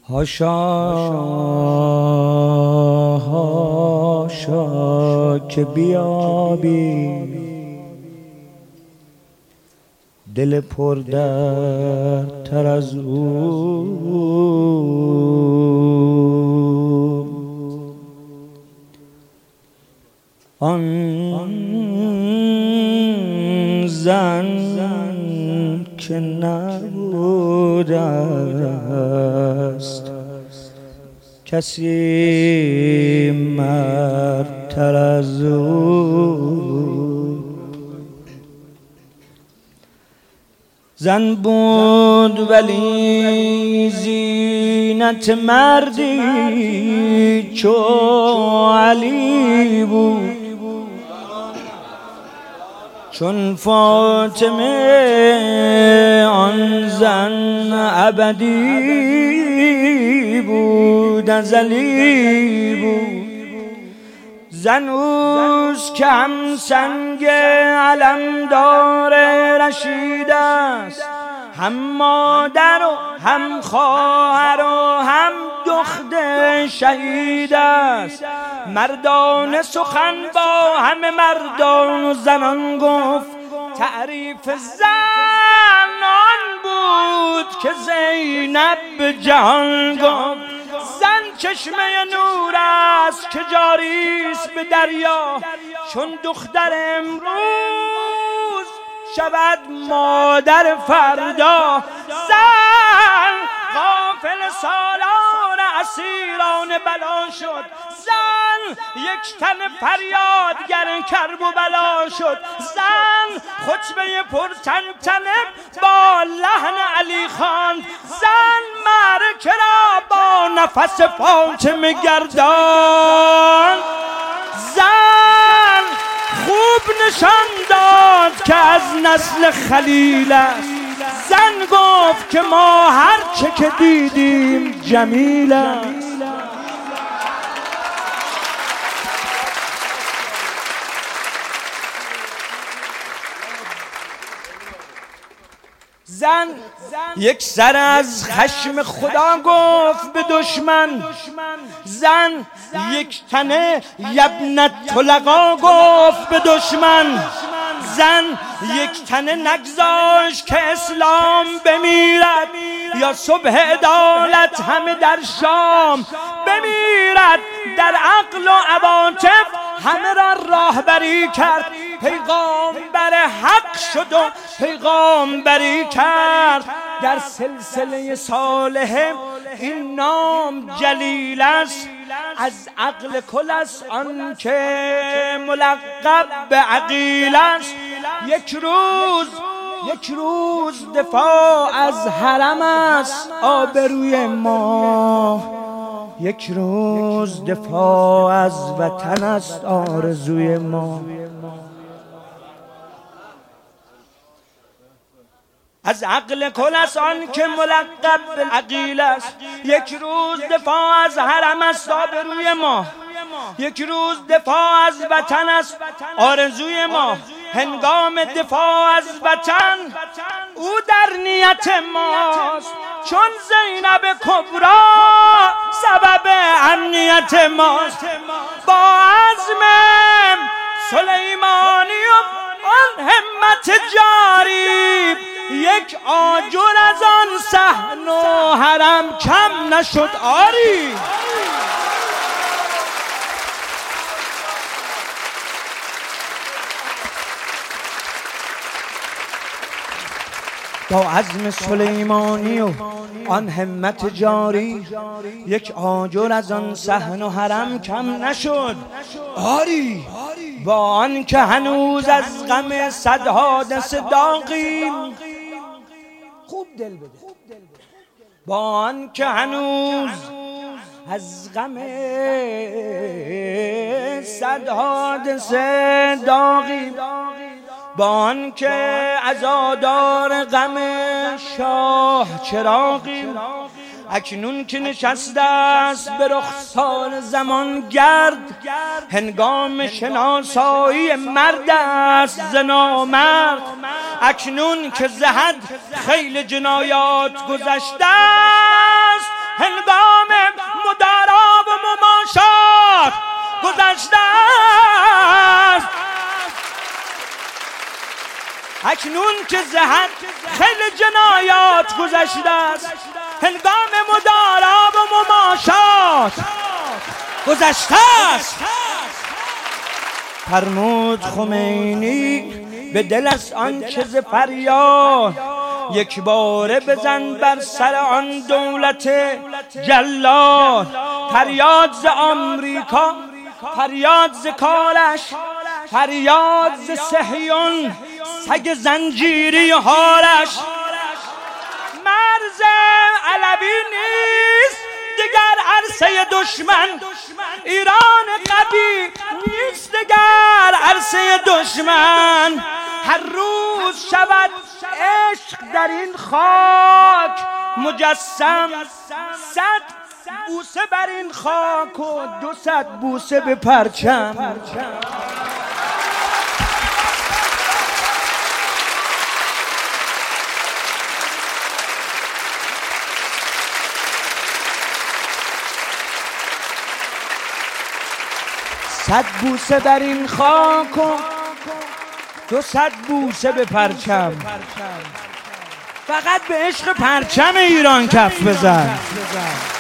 هاشا هاشا که بیابی دل پر درد تر از او. آن زن که نبود است کسی مردتر از او. زن بود ولی زینت مردی چو علی بود، چون فاطمه آن زن ابدی بود، ازلی بود. زن اوست که هم سنگ علمدار رشید است، هم مادر و هم خواهر و هم دختر شهید است. مردان سخن با همه مردان و زنان گفت، تعریف زن آن بود که زینب به جهان گفت. زن چشمه نور است که جاری است به دریا، چون دختر امروز شود مادر فردا. زن غافل سالان اسیران بلا شد، زن یک تن فریادگر کرب و بلا شد. زن خطبه پرتنتنه با لحن علی خواند، زن معرکه را با نفس فاطمه گرداند. زن خوب نشان داد که از نسل خلیل است، زن گفت که ما هر چه که دیدیم جمیل است. زن یک سر از خشم خدا گفت به دشمن، زن یک تنه یبنت طلقا گفت به دشمن. زن یک تنه نگذاشت که اسلام بمیرد، یا صبح عدالت همه در شام بمیرد. در عقل و عواطف همه را راهبری کرد، پیغامبر حق شد و پیغامبری کرد. در سلسله صالح این نام جلیل است، از عقل کل است آن که ملقب به عقیل است. یک روز دفاع از حرم است آبروی ما، یک روز دفاع از وطن است آرزوی ما. از عقل کل است آن که ملقب بالعقیل است، یک روز دفاع از حرم است آبروی ما، یک روز دفاع از وطن است آرزوی ما. هنگام دفاع از وطن او در نیت ماست، چون زینب کبری سبب امنیت ماست. با عزم سلیمانی و آن همت جاری، یک آجر از آن صحن و حرم کم نشد آری. با عزم سلیمانی و آن همت جاری، یک آجر از آن صحن و حرم کم نشد آری. با آن که هنوز از غم صد حادثه داغیم، خوب دل بده، با آن که هنوز از غم صد حادثه داغیم، با آن که عزادار غم شاه چراغیم، اکنون که نشسته است به رخسار زمان گرد، هنگام شناسایی مرد است ز نامرد. اکنون که ز حد خیل جنایات گذشته است، هنگام مدارا و مماشات گذشته است. اکنون که زهد خیلی جنایات گذشته است، هنگام مدارا و مماشات گذشته است. فرمود خمینی به دل از آن که ز فریاد یک باره بزن بر سر آن دولت جلاد. فریاد ز آمریکا، فریاد ز کارش، فریاد ز صهیون سگ زنجیری حالش. مرز علوی نیست دیگر عرصه دشمن، ایران قوی نیست دیگر عرصه دشمن. هر روز شود عشق در این خاک مجسم، 100 بوسه بر این خاک و 200 بوسه به پرچم. صد بوسه بر این خاک و 200 بوسه به پرچم. فقط به عشق پرچم ایران کف بزن.